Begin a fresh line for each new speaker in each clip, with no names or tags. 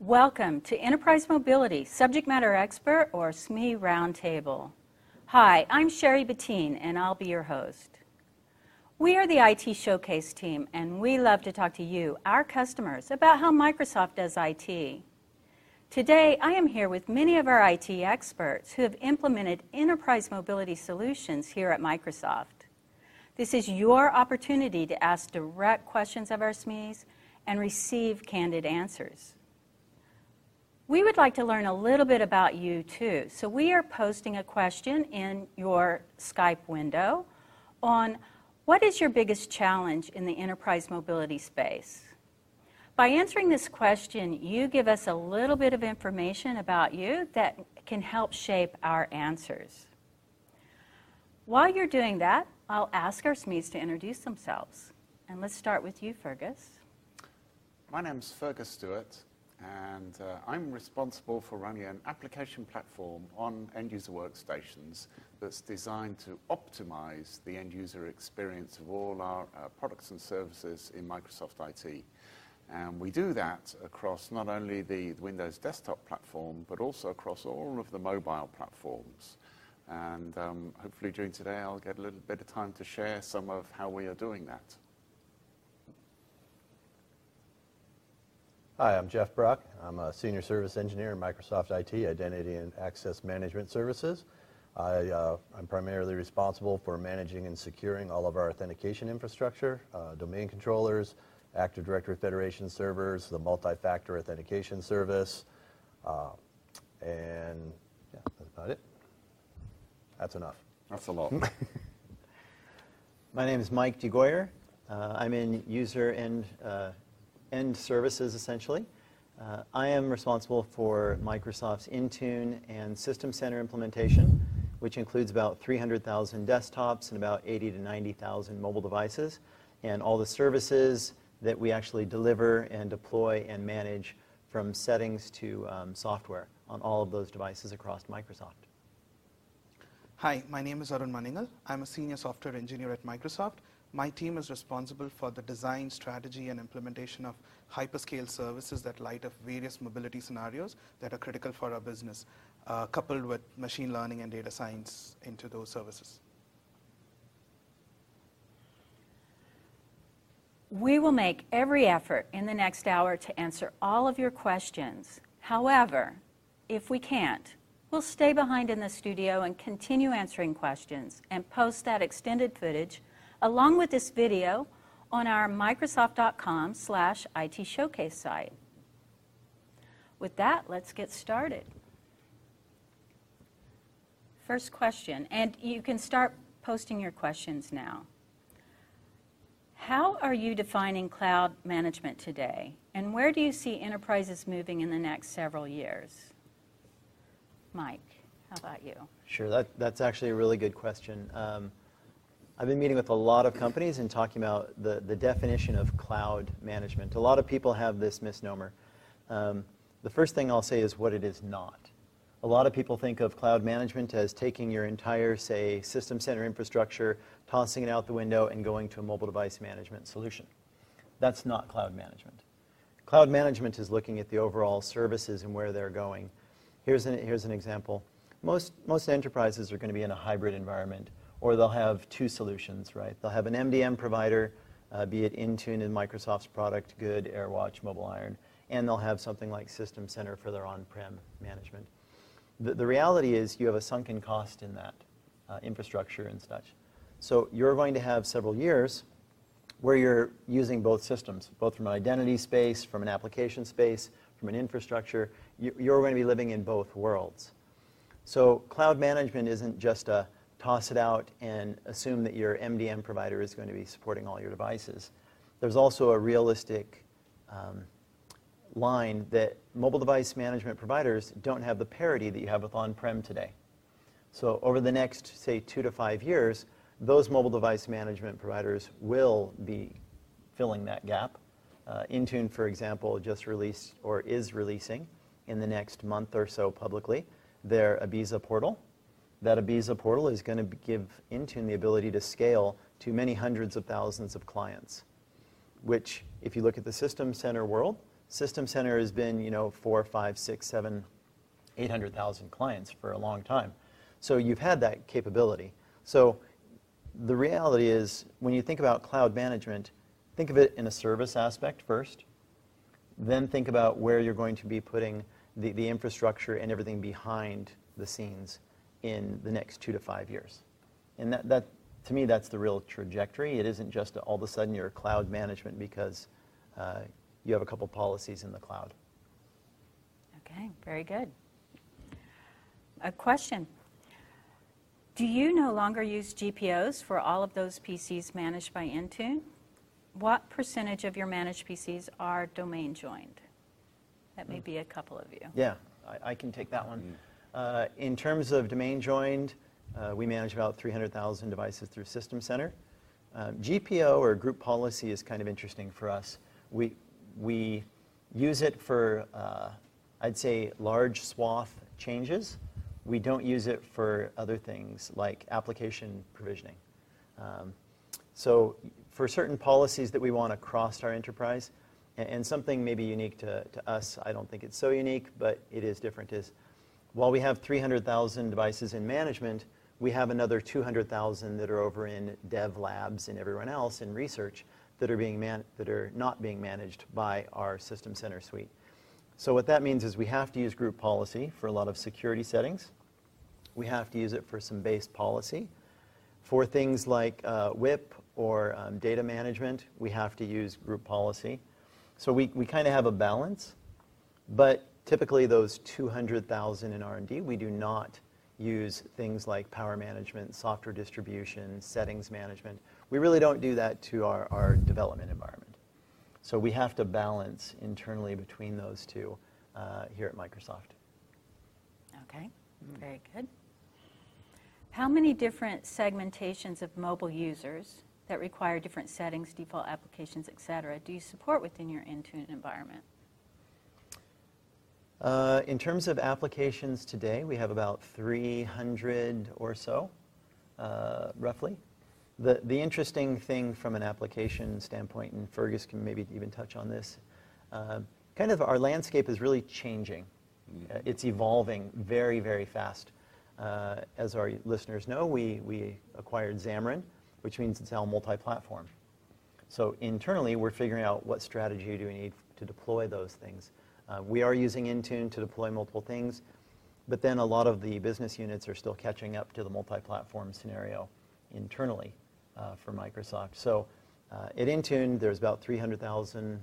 Welcome to Enterprise Mobility Subject Matter Expert or SME Roundtable. Hi, I'm Sherry Bettine and I'll be your host. We are the IT Showcase team and we love to talk to you, our customers, about how Microsoft does IT. Today, I am here with many of our IT experts who have implemented enterprise mobility solutions here at Microsoft. This is your opportunity to ask direct questions of our SMEs and receive candid answers. We would like to learn a little bit about you too, so we are posting a question in your Skype window on what is your biggest challenge in the enterprise mobility space. By answering this question, you give us a little bit of information about you that can help shape our answers. While you're doing that, I'll ask our SMEs to introduce themselves. And let's start with you, Fergus.
My name's Fergus Stewart, and I'm responsible for running an application platform on end-user workstations that's designed to optimize the end-user experience of all our products and services in Microsoft IT. And we do that across not only the Windows desktop platform, but also across all of the mobile platforms. And hopefully during today, I'll get a little bit of time to share some of how we are doing that.
Hi, I'm Jeff Bruck. I'm a Senior Service Engineer in Microsoft IT, Identity and Access Management Services. I'm primarily responsible for managing and securing all of our authentication infrastructure, domain controllers, Active Directory Federation servers, the multi-factor authentication service, and yeah, that's about it. That's enough.
That's a lot.
My name is Mike DeGoyer. I'm in user end services, essentially. I am responsible for Microsoft's Intune and System Center implementation, which includes about 300,000 desktops and about 80 to 90,000 mobile devices, and all the services that we actually deliver and deploy and manage from settings to software on all of those devices across Microsoft.
Hi, my name is Arun Maningal. I'm a senior software engineer at Microsoft. My team is responsible for the design, strategy, and implementation of hyperscale services that light up various mobility scenarios that are critical for our business, coupled with machine learning and data science into those services.
We will make every effort in the next hour to answer all of your questions. However, if we can't, we'll stay behind in the studio and continue answering questions and post that extended footage along with this video on our Microsoft.com/IT Showcase site. With that, let's get started. First question, and you can start posting your questions now. How are you defining cloud management today, and where do you see enterprises moving in the next several years? Mike, how about you?
Sure, that's actually a really good question. I've been meeting with a lot of companies and talking about the definition of cloud management. A lot of people have this misnomer. The first thing I'll say is what it is not. A lot of people think of cloud management as taking your entire, say, System Center infrastructure, tossing it out the window, and going to a mobile device management solution. That's not cloud management. Cloud management is looking at the overall services and where they're going. Here's an example. Most enterprises are going to be in a hybrid environment, or they'll have two solutions, right? They'll have an MDM provider, be it Intune in Microsoft's product, Good, AirWatch, MobileIron, and they'll have something like System Center for their on-prem management. The reality is you have a sunken cost in that infrastructure and such. So you're going to have several years where you're using both systems, both from an identity space, from an application space, from an infrastructure. You're going to be living in both worlds. So cloud management isn't just a toss it out and assume that your MDM provider is going to be supporting all your devices. There's also a realistic line that mobile device management providers don't have the parity that you have with on-prem today. So over the next, say, 2 to 5 years, those mobile device management providers will be filling that gap. Intune, for example, just released or is releasing in the next month or so publicly their Ibiza portal. That Ibiza portal is going to give Intune the ability to scale to many hundreds of thousands of clients, which, if you look at the System Center world, System Center has been, 4, 5, 6, 7, 800,000 clients for a long time. So you've had that capability. So the reality is, when you think about cloud management, think of it in a service aspect first, then think about where you're going to be putting the infrastructure and everything behind the scenes in the next 2 to 5 years. And that to me, that's the real trajectory. It isn't just all of a sudden you're cloud management because you have a couple policies in the cloud.
Okay, very good. A question. Do you no longer use GPOs for all of those PCs managed by Intune? What percentage of your managed PCs are domain joined? That may be a couple of you.
Yeah, I can take that one. In terms of domain joined, we manage about 300,000 devices through System Center. GPO, or group policy, is kind of interesting for us. We use it for, I'd say, large swath changes. We don't use it for other things like application provisioning. So for certain policies that we want across our enterprise, and something maybe unique to us, I don't think it's so unique, but it is different, is while we have 300,000 devices in management, we have another 200,000 that are over in dev labs and everyone else in research that are not being managed by our System Center suite. So what that means is we have to use group policy for a lot of security settings. We have to use it for some base policy. For things like WIP or data management, we have to use group policy. So we kind of have a balance, but typically those 200,000 in R&D, we do not use things like power management, software distribution, settings management. We really don't do that to our development environment. So we have to balance internally between those two here at Microsoft.
Okay, very good. How many different segmentations of mobile users that require different settings, default applications, et cetera, do you support within your Intune environment?
In terms of applications today, we have about 300 or so, roughly. The interesting thing from an application standpoint, and Fergus can maybe even touch on this, kind of our landscape is really changing. It's evolving very, very fast. As our listeners know, we acquired Xamarin, which means it's now multi-platform. So internally, we're figuring out what strategy do we need to deploy those things. We are using Intune to deploy multiple things, but then a lot of the business units are still catching up to the multi-platform scenario internally for Microsoft. So at Intune, there's about 300,000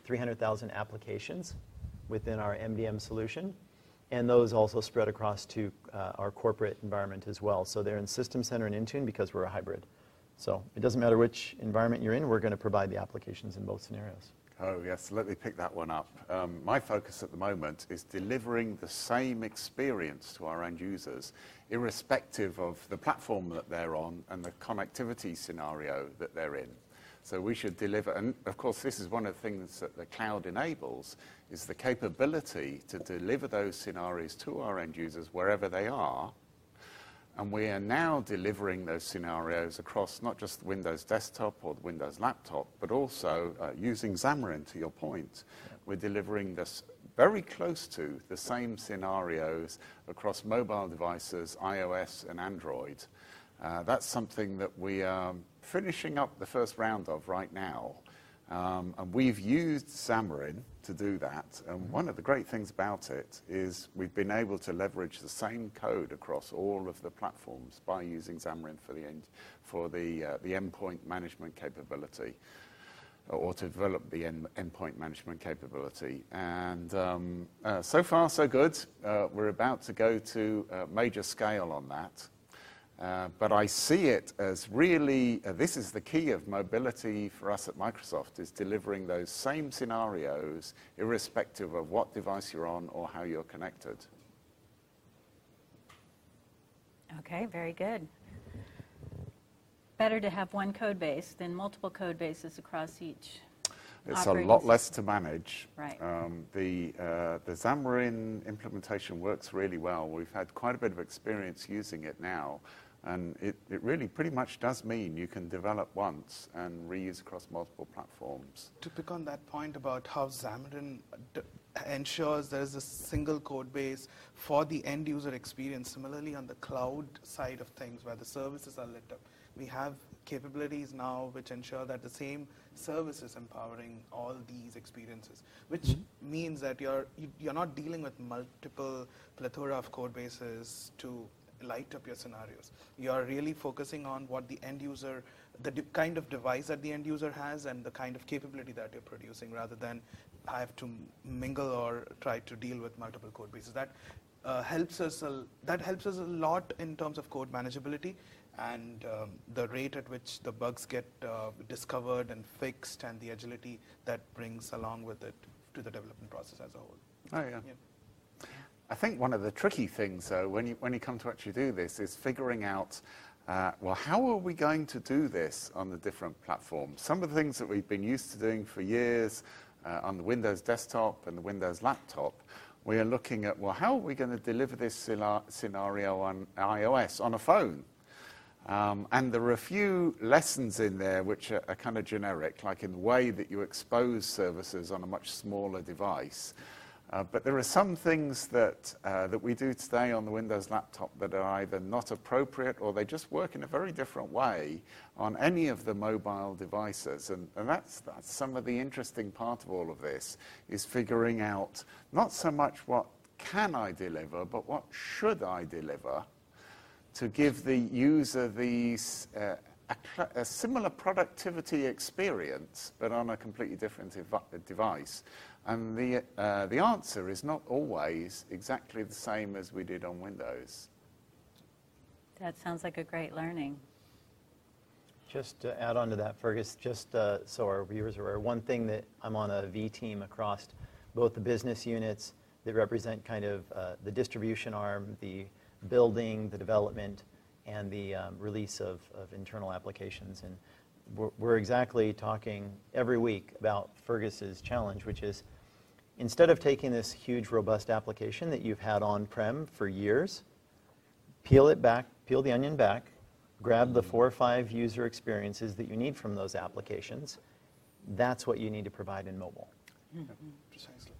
applications within our MDM solution, and those also spread across to our corporate environment as well. So they're in System Center and Intune because we're a hybrid. So it doesn't matter which environment you're in, we're going to provide the applications in both scenarios.
Oh, yes, let me pick that one up. My focus at the moment is delivering the same experience to our end users, irrespective of the platform that they're on and the connectivity scenario that they're in. So we should deliver, and of course this is one of the things that the cloud enables, is the capability to deliver those scenarios to our end users wherever they are. And we are now delivering those scenarios across not just the Windows desktop or the Windows laptop, but also using Xamarin, to your point. We're delivering this very close to the same scenarios across mobile devices, iOS and Android. That's something that we are finishing up the first round of right now. And we've used Xamarin to do that. And one of the great things about it is we've been able to leverage the same code across all of the platforms by using Xamarin for the endpoint management capability, or to develop the endpoint management capability. And so far, so good. We're about to go to major scale on that. But I see it as really, this is the key of mobility for us at Microsoft, is delivering those same scenarios irrespective of what device you're on or how you're connected.
Okay, very good. Better to have one code base than multiple code bases across each.
It's a lot less to manage.
Right.
The Xamarin implementation works really well. We've had quite a bit of experience using it now. And it really pretty much does mean you can develop once and reuse across multiple platforms.
To pick on that point about how Xamarin ensures there is a single code base for the end user experience, similarly on the cloud side of things where the services are lit up, we have capabilities now which ensure that the same service is empowering all these experiences, which means that you're not dealing with multiple plethora of code bases to light up your scenarios. You're really focusing on what the end user, the kind of device that the end user has and the kind of capability that you're producing, rather than have to mingle or try to deal with multiple code bases. That helps us a lot in terms of code manageability and the rate at which the bugs get discovered and fixed, and the agility that brings along with it to the development process as a whole.
Oh, yeah. I think one of the tricky things, though, when you come to actually do this, is figuring out, well, how are we going to do this on the different platforms? Some of the things that we've been used to doing for years on the Windows desktop and the Windows laptop, we are looking at, well, how are we going to deliver this scenario on iOS, on a phone? And there are a few lessons in there which are kind of generic, like in the way that you expose services on a much smaller device. But there are some things that we do today on the Windows laptop that are either not appropriate or they just work in a very different way on any of the mobile devices. And that's some of the interesting part of all of this, is figuring out not so much what can I deliver, but what should I deliver to give the user a similar productivity experience, but on a completely different device. And the answer is not always exactly the same as we did on Windows.
That sounds like a great learning.
Just to add on to that, Fergus, just so our viewers are aware, one thing that I'm on a V team across both the business units that represent kind of the distribution arm, the building, the development, and the release of internal applications. And we're exactly talking every week about Fergus's challenge, which is instead of taking this huge, robust application that you've had on-prem for years, peel it back, peel the onion back, grab the 4 or 5 user experiences that you need from those applications. That's what you need to provide in mobile.
Mm-hmm. Precisely.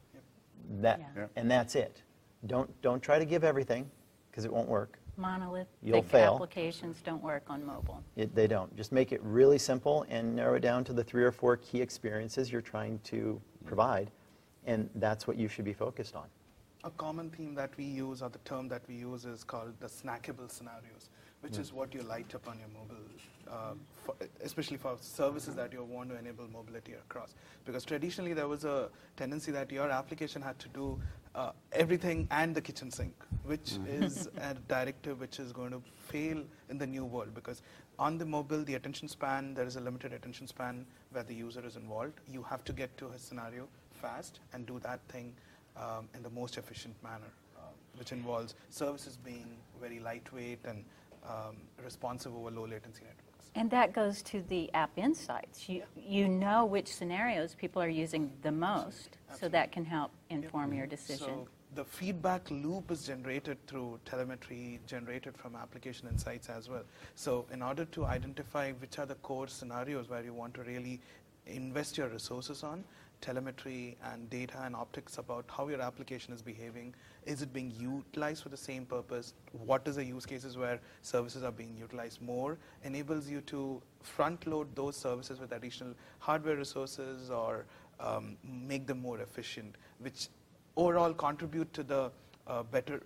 Yep. And that's it. Don't try to give everything, because it won't work.
Monolithic
fail.
applications don't work on mobile.
They don't. Just make it really simple and narrow it down to the 3 or 4 key experiences you're trying to provide, and that's what you should be focused on.
A common theme that we use, or the term that we use, is called the snackable scenarios, which is what you light up on your mobile, especially for services that you want to enable mobility across. Because traditionally there was a tendency that your application had to do everything and the kitchen sink, which is a directive which is going to fail in the new world, because on the mobile, the attention span, there is a limited attention span where the user is involved. You have to get to his scenario fast and do that thing in the most efficient manner, which involves services being very lightweight and responsive over low latency networks.
And that goes to the app insights. You know which scenarios people are using the most, so that can help inform your decision.
So the feedback loop is generated through telemetry, generated from application insights as well. So in order to identify which are the core scenarios where you want to really invest your resources on, telemetry and data and optics about how your application is behaving. Is it being utilized for the same purpose? What is the use cases where services are being utilized more? Enables you to front load those services with additional hardware resources or make them more efficient, which overall contributes to a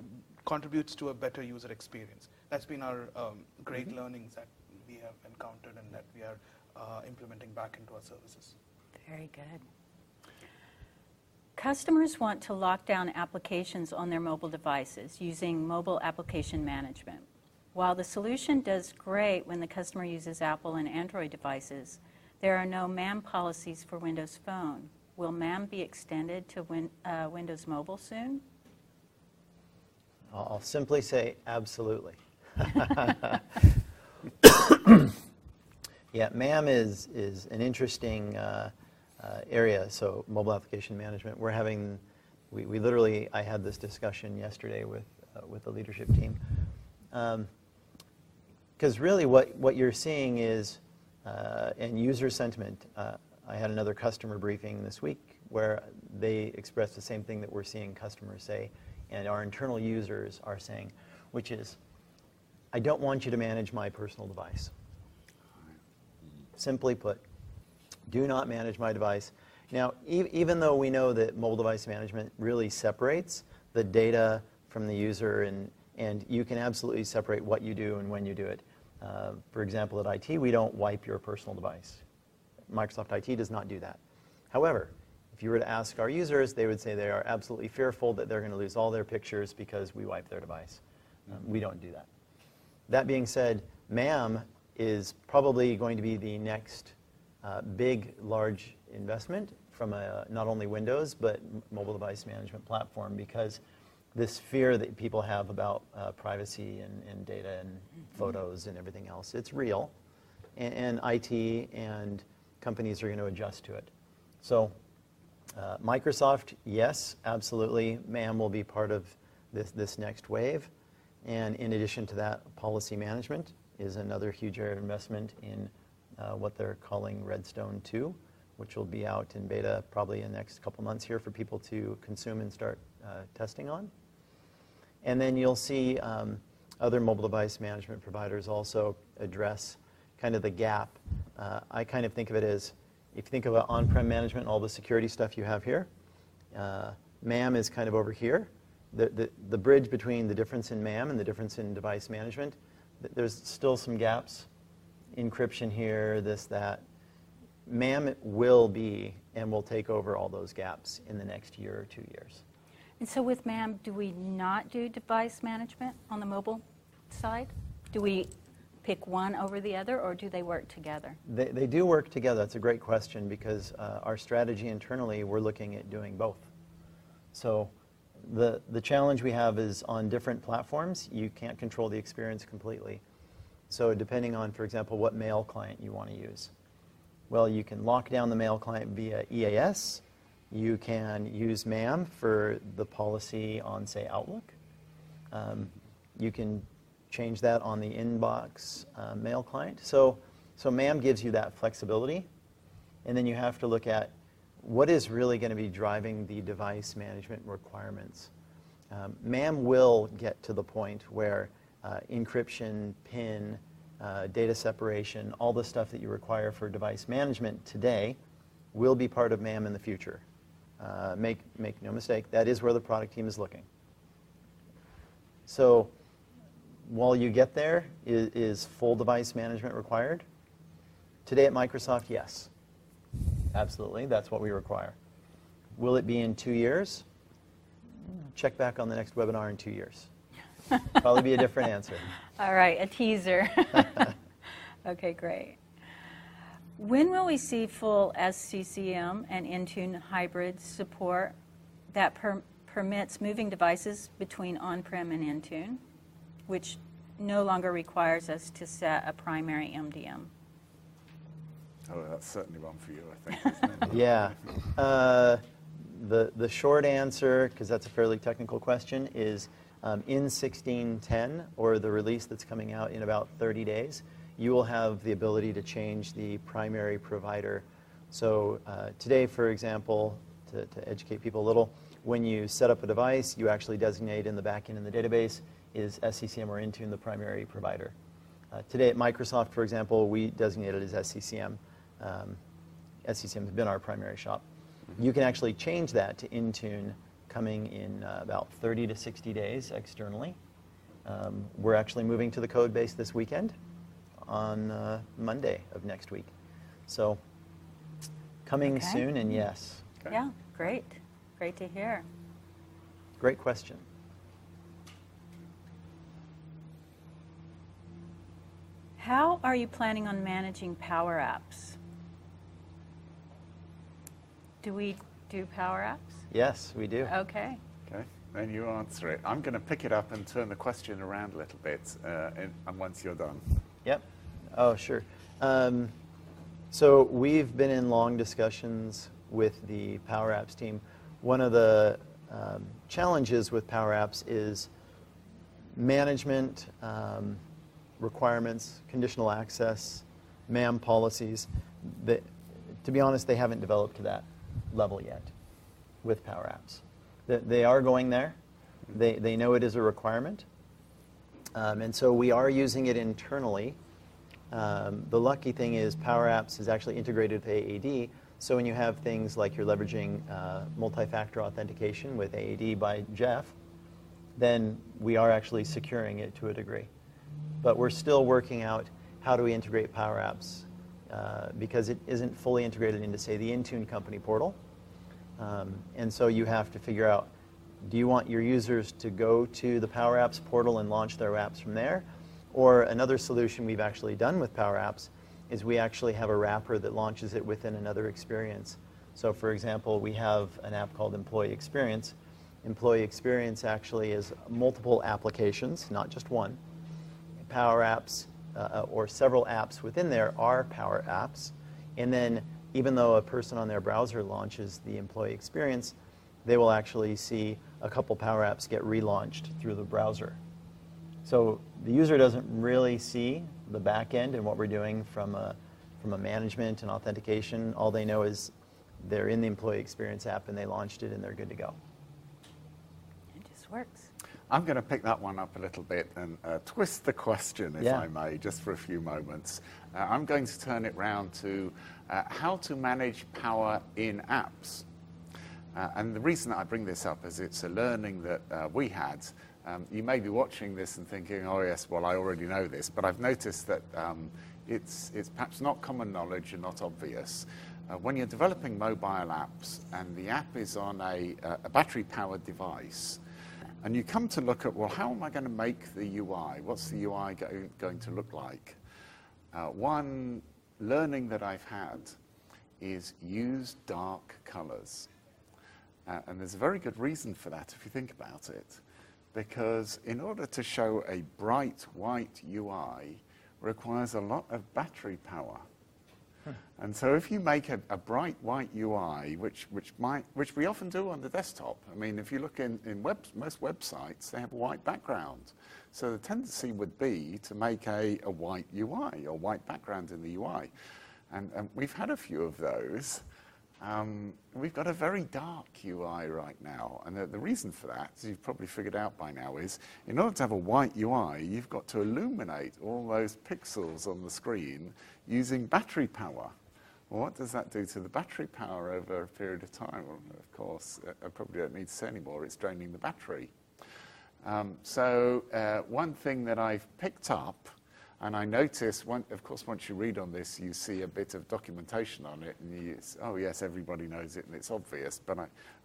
better user experience. That's been our great learnings that we have encountered and that we are implementing back into our services.
Very good. Customers want to lock down applications on their mobile devices using mobile application management. While the solution does great when the customer uses Apple and Android devices, there are no MAM policies for Windows Phone. Will MAM be extended to Windows Mobile soon?
I'll simply say absolutely. Yeah, MAM is an interesting area, so mobile application management. We're having, we literally, I had this discussion yesterday with the leadership team. Because really what you're seeing is, and user sentiment, I had another customer briefing this week where they expressed the same thing that we're seeing customers say, and our internal users are saying, which is, I don't want you to manage my personal device. Simply put, do not manage my device. Now, even though we know that mobile device management really separates the data from the user, and you can absolutely separate what you do and when you do it. For example, at IT, we don't wipe your personal device. Microsoft IT does not do that. However, if you were to ask our users, they would say they are absolutely fearful that they're going to lose all their pictures because we wipe their device. We don't do that. That being said, MAM is probably going to be the next big, large investment from not only Windows, but mobile device management platform, because this fear that people have about privacy and data and photos and everything else, it's real. And IT and companies are going to adjust to it. So Microsoft, yes, absolutely, MAM will be part of this next wave. And in addition to that, policy management is another huge area of investment in what they're calling Redstone 2, which will be out in beta probably in the next couple months here for people to consume and start testing on. And then you'll see other mobile device management providers also address kind of the gap. I kind of think of it as, if you think about on-prem management and all the security stuff you have here, MAM is kind of over here. The bridge between the difference in MAM and the difference in device management, there's still some gaps. Encryption here, this, that. MAM will be and will take over all those gaps in the next year or 2 years.
And so with MAM, do we not do device management on the mobile side? Do we pick one over the other, or do they work together?
They do work together. That's a great question, because our strategy internally, we're looking at doing both. So the challenge we have is on different platforms, you can't control the experience completely. So depending on, for example, what mail client you want to use. Well, you can lock down the mail client via EAS. You can use MAM for the policy on, say, Outlook. You can change that on the inbox mail client. So MAM gives you that flexibility. And then you have to look at what is really going to be driving the device management requirements. MAM will get to the point where encryption, PIN, data separation, all the stuff that you require for device management today will be part of MAM in the future. Make no mistake, that is where the product team is looking. So while you get there, is full device management required? Today at Microsoft, yes. Absolutely, that's what we require. Will it be in 2 years? Check back on the next webinar in 2 years. Probably be a different answer.
All right, a teaser. Okay, great. When will we see full SCCM and Intune hybrid support that permits moving devices between on-prem and Intune, which no longer requires us to set a primary MDM?
Oh, that's certainly one for you, I think, isn't it?
Yeah. The short answer, because that's a fairly technical question, is in 16.10, or the release that's coming out in about 30 days, you will have the ability to change the primary provider. So today, for example, to educate people a little, when you set up a device, you actually designate in the backend in the database, is SCCM or Intune the primary provider. Today at Microsoft, for example, we designate it as SCCM. SCCM has been our primary shop. You can actually change that to Intune coming in about 30 to 60 days externally. We're actually moving to the code base this weekend on Monday of next week. So coming soon, and yes.
Okay.
Yeah, great. Great to hear.
Great question.
How are you planning on managing Power Apps? Do we do Power Apps?
Yes, we do.
Okay.
Okay, then you answer it. I'm going to pick it up and turn the question around a little bit and once you're done.
Yep. Oh, sure. So we've been in long discussions with the Power Apps team. One of the challenges with Power Apps is management, requirements, conditional access, MAM policies, that, to be honest, they haven't developed to that level yet with Power Apps. They are going there. They know it is a requirement. And so we are using it internally. The lucky thing is Power Apps is actually integrated with AAD, so when you have things like you're leveraging multi-factor authentication with AAD by Jeff, then we are actually securing it to a degree. But we're still working out how do we integrate Power Apps because it isn't fully integrated into, say, the Intune company portal. And so you have to figure out, do you want your users to go to the Power Apps portal and launch their apps from there? Or another solution we've actually done with Power Apps is we actually have a wrapper that launches it within another experience. So for example, we have an app called Employee Experience. Employee Experience actually is multiple applications, not just one. Power Apps, or several apps within there are Power Apps. And then even though a person on their browser launches the Employee Experience, they will actually see a couple Power Apps get relaunched through the browser. So the user doesn't really see the back end and what we're doing from a management and authentication. All they know is they're in the Employee Experience app and they launched it and they're good to go.
It just works.
I'm going to pick that one up a little bit and twist the question, if I may, just for a few moments. I'm going to turn it round to how to manage power in apps. And the reason that I bring this up is it's a learning that we had. You may be watching this and thinking, oh yes, well I already know this, but I've noticed that it's perhaps not common knowledge and not obvious. When you're developing mobile apps and the app is on a battery-powered device, and you come to look at, well, how am I going to make the UI? What's the UI going to look like? One learning that I've had is use dark colors. And there's a very good reason for that if you think about it. Because in order to show a bright white UI requires a lot of battery power. And so if you make a bright white UI, which we often do on the desktop, I mean, if you look in most websites, they have a white background. So the tendency would be to make a white UI or white background in the UI. And we've had a few of those. We've got a very dark UI right now, and the reason for that, as you've probably figured out by now, is in order to have a white UI, you've got to illuminate all those pixels on the screen using battery power. Well, what does that do to the battery power over a period of time? Well, of course, I probably don't need to say anymore, it's draining the battery. So one thing that I've picked up, and I notice, of course, once you read on this, you see a bit of documentation on it, and you, oh yes, everybody knows it, and it's obvious. But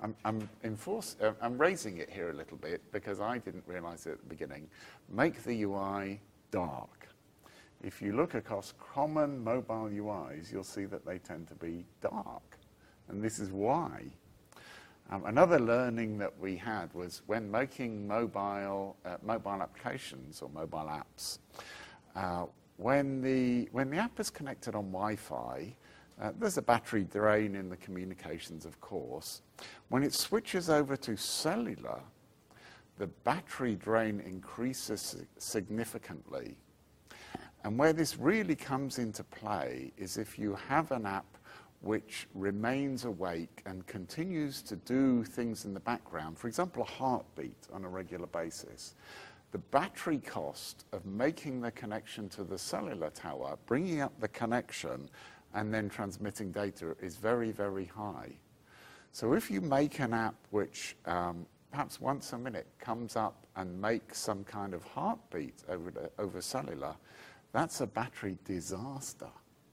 I'm raising it here a little bit because I didn't realize it at the beginning. Make the UI dark. If you look across common mobile UIs, you'll see that they tend to be dark, and this is why. Another learning that we had was when making mobile applications or mobile apps. When the app is connected on Wi-Fi, there's a battery drain in the communications, of course. When it switches over to cellular, the battery drain increases significantly. And where this really comes into play is if you have an app which remains awake and continues to do things in the background, for example, a heartbeat on a regular basis. The battery cost of making the connection to the cellular tower, bringing up the connection, and then transmitting data is very, very high. So if you make an app which perhaps once a minute comes up and makes some kind of heartbeat over cellular, that's a battery disaster.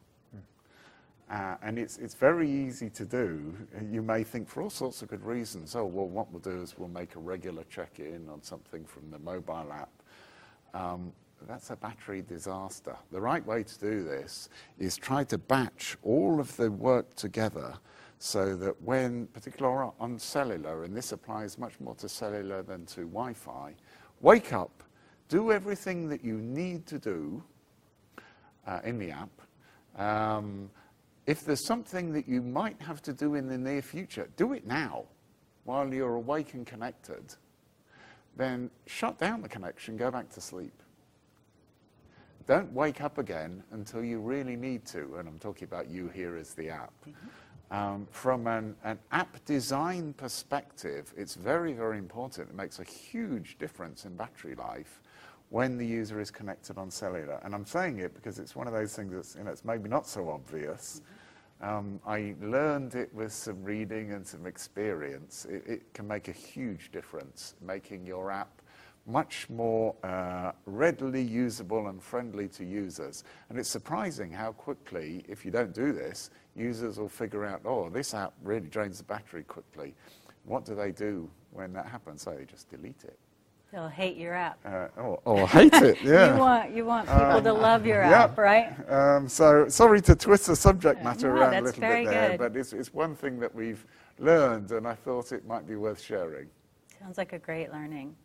And it's very easy to do. You may think for all sorts of good reasons, oh, well, what we'll do is we'll make a regular check-in on something from the mobile app. That's a battery disaster. The right way to do this is try to batch all of the work together so that when, particularly on cellular, and this applies much more to cellular than to Wi-Fi, wake up, do everything that you need to do in the app. If there's something that you might have to do in the near future, do it now while you're awake and connected. Then shut down the connection, go back to sleep. don't wake up again until you really need to. And I'm talking about you here as the app. From an app design perspective, it's very, very important. It makes a huge difference in battery life when the user is connected on cellular. And I'm saying it because it's one of those things that's, it's maybe not so obvious. I learned it with some reading and some experience. It can make a huge difference, making your app much more readily usable and friendly to users. And it's surprising how quickly, if you don't do this, users will figure out, oh, this app really drains the battery quickly. What do they do when that happens? So they just delete it.
They'll hate your app.
Or hate it, yeah.
You want people to love your app, right?
So sorry to twist the subject matter
No,
around a
that's
little
very
bit there,
good.
but it's one thing that we've learned, and I thought it might be worth sharing.
Sounds like a great learning.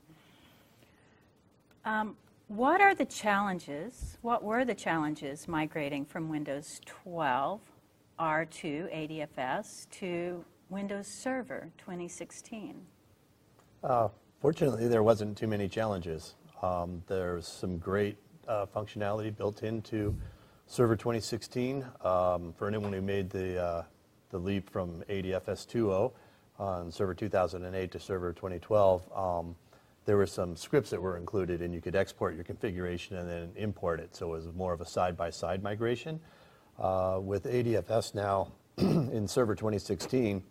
What are the challenges? What were the challenges migrating from Windows 12 R2 ADFS to Windows Server 2016?
Fortunately, there wasn't too many challenges. There's some great functionality built into Server 2016. For anyone who made the leap from ADFS 2.0 on Server 2008 to Server 2012, there were some scripts that were included, and you could export your configuration and then import it. So it was more of a side-by-side migration. With ADFS now in Server 2016,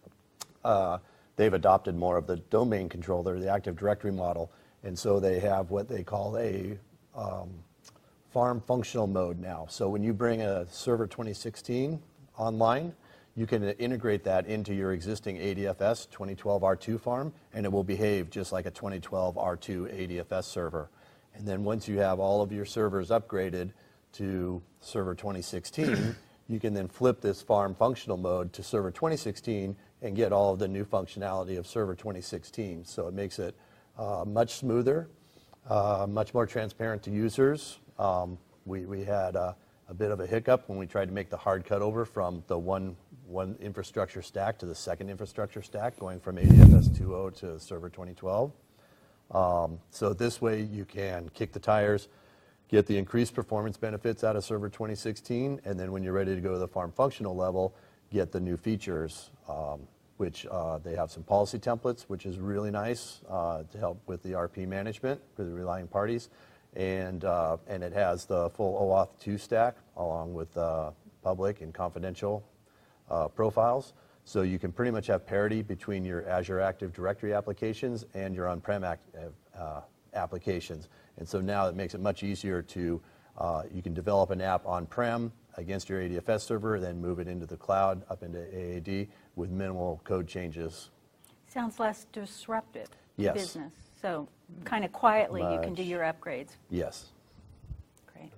they've adopted more of the domain controller, the Active Directory model, and so they have what they call a farm functional mode now. So when you bring a Server 2016 online, you can integrate that into your existing ADFS 2012 R2 farm, and it will behave just like a 2012 R2 ADFS server. And then once you have all of your servers upgraded to Server 2016, you can then flip this farm functional mode to Server 2016 and get all of the new functionality of Server 2016. So it makes it much smoother, much more transparent to users. We had a bit of a hiccup when we tried to make the hard cutover from the one infrastructure stack to the second infrastructure stack, going from ADFS 2.0 to Server 2012. So this way you can kick the tires, get the increased performance benefits out of Server 2016, and then when you're ready to go to the farm functional level, get the new features, which they have some policy templates, which is really nice to help with the RP management for the relying parties. And it has the full OAuth 2 stack along with public and confidential profiles. So you can pretty much have parity between your Azure Active Directory applications and your on-prem applications. And so now it makes it much easier to, you can develop an app on-prem against your ADFS server, then move it into the cloud, up into AAD with minimal code changes.
Sounds less disruptive to
Yes.
business. So kind of quietly you can do your upgrades.
Yes.
Great.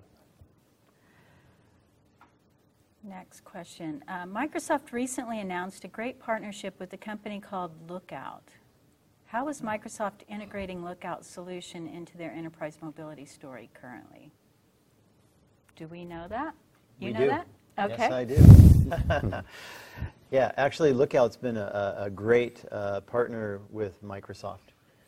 Next question. Microsoft recently announced a great partnership with a company called Lookout. How is Microsoft integrating Lookout solution into their enterprise mobility story currently? Do we know that? You know that? Okay.
Yes, I do. Yeah, actually, Lookout's been a great partner with Microsoft.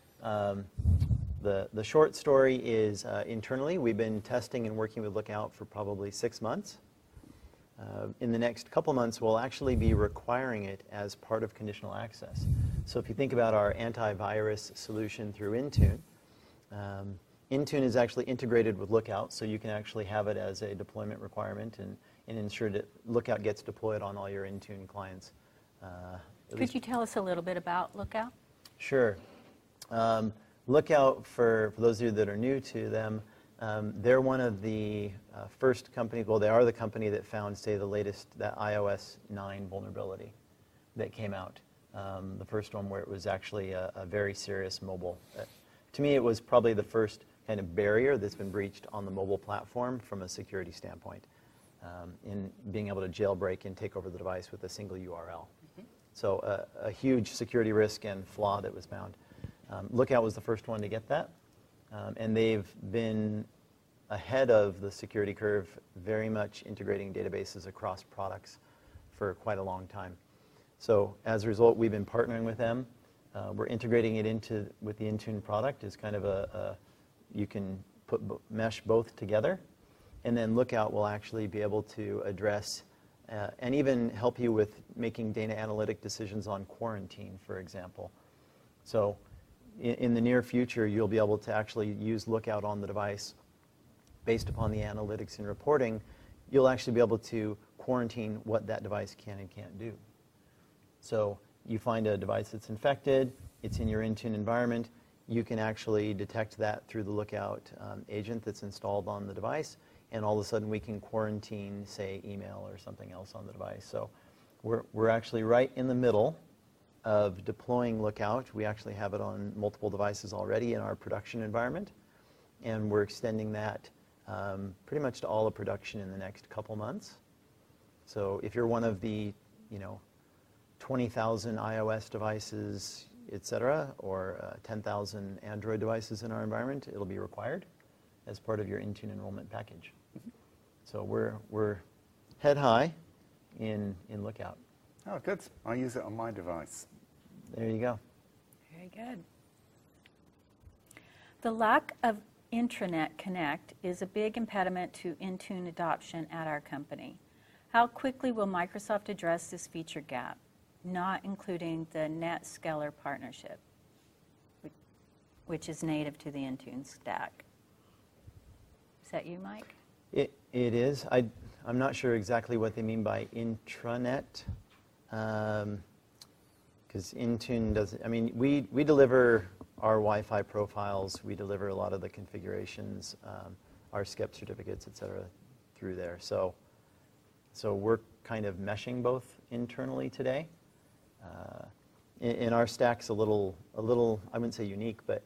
The short story is internally, we've been testing and working with Lookout for probably 6 months. In the next couple months, we'll actually be requiring it as part of conditional access. So if you think about our antivirus solution through Intune, Intune is actually integrated with Lookout, so you can actually have it as a deployment requirement and ensure that Lookout gets deployed on all your Intune clients.
Could you tell us a little bit about Lookout?
Sure. Lookout, for those of you that are new to them, they're one of the first companies, well, they are the company that found, say, the latest, that iOS 9 vulnerability that came out. The first one where it was actually a very serious mobile. To me, it was probably the first kind of barrier that's been breached on the mobile platform from a security standpoint, in being able to jailbreak and take over the device with a single URL. So a huge security risk and flaw that was found. Lookout was the first one to get that, and they've been ahead of the security curve, very much integrating databases across products for quite a long time. So as a result, we've been partnering with them. We're integrating it with the Intune product as kind of you can mesh both together And then Lookout will actually be able to address and even help you with making data analytic decisions on quarantine, for example. So in the near future, you'll be able to actually use Lookout on the device based upon the analytics and reporting. You'll actually be able to quarantine what that device can and can't do. So you find a device that's infected, it's in your Intune environment, you can actually detect that through the Lookout agent that's installed on the device, and all of a sudden we can quarantine, say, email or something else on the device. So we're actually right in the middle of deploying Lookout. We actually have it on multiple devices already in our production environment, and we're extending that pretty much to all of production in the next couple months. So if you're one of the 20,000 iOS devices, et cetera, or 10,000 Android devices in our environment, it'll be required as part of your Intune enrollment package. So we're head high in Lookout.
Oh, good. I use it on my device.
There you go.
Very good. The lack of Intranet Connect is a big impediment to Intune adoption at our company. How quickly will Microsoft address this feature gap, not including the NetScaler partnership, which is native to the Intune stack? Is that you, Mike?
It is. I'm not sure exactly what they mean by intranet, because Intune doesn't. I mean, we deliver our Wi-Fi profiles. We deliver a lot of the configurations, our SCEP certificates, et cetera, through there. So we're kind of meshing both internally today. In our stack's a little, I wouldn't say unique, but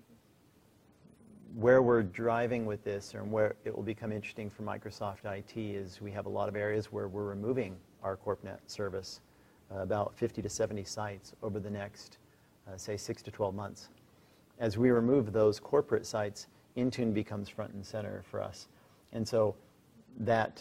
where we're driving with this, or where it will become interesting for Microsoft IT, is we have a lot of areas where we're removing our CorpNet service, about 50 to 70 sites over the next, say, 6 to 12 months. As we remove those corporate sites, Intune becomes front and center for us. And so that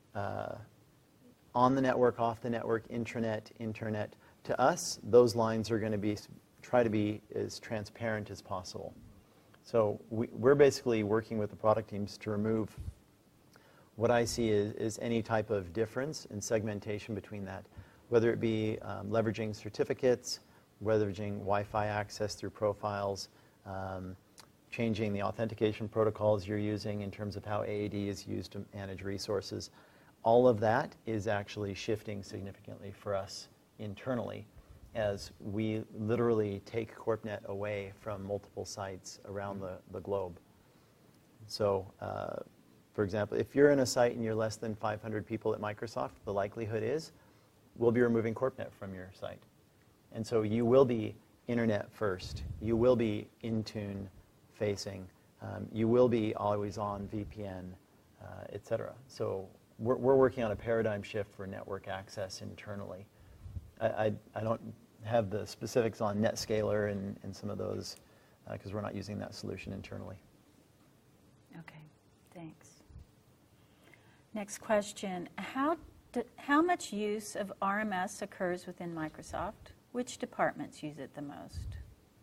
on the network, off the network, intranet, internet, to us, those lines are going to try to be as transparent as possible. So we're basically working with the product teams to remove what I see is any type of difference in segmentation between that, whether it be leveraging certificates, leveraging Wi-Fi access through profiles, changing the authentication protocols you're using in terms of how AAD is used to manage resources. All of that is actually shifting significantly for us internally, as we literally take CorpNet away from multiple sites around the globe. So, for example, if you're in a site and you're less than 500 people at Microsoft, the likelihood is we'll be removing CorpNet from your site. And so you will be internet first. You will be Intune facing. You will be always on VPN, et cetera. So we're working on a paradigm shift for network access internally. I don't have the specifics on NetScaler and some of those because we're not using that solution internally.
Okay, thanks. Next question. How much use of RMS occurs within Microsoft? Which departments use it the most?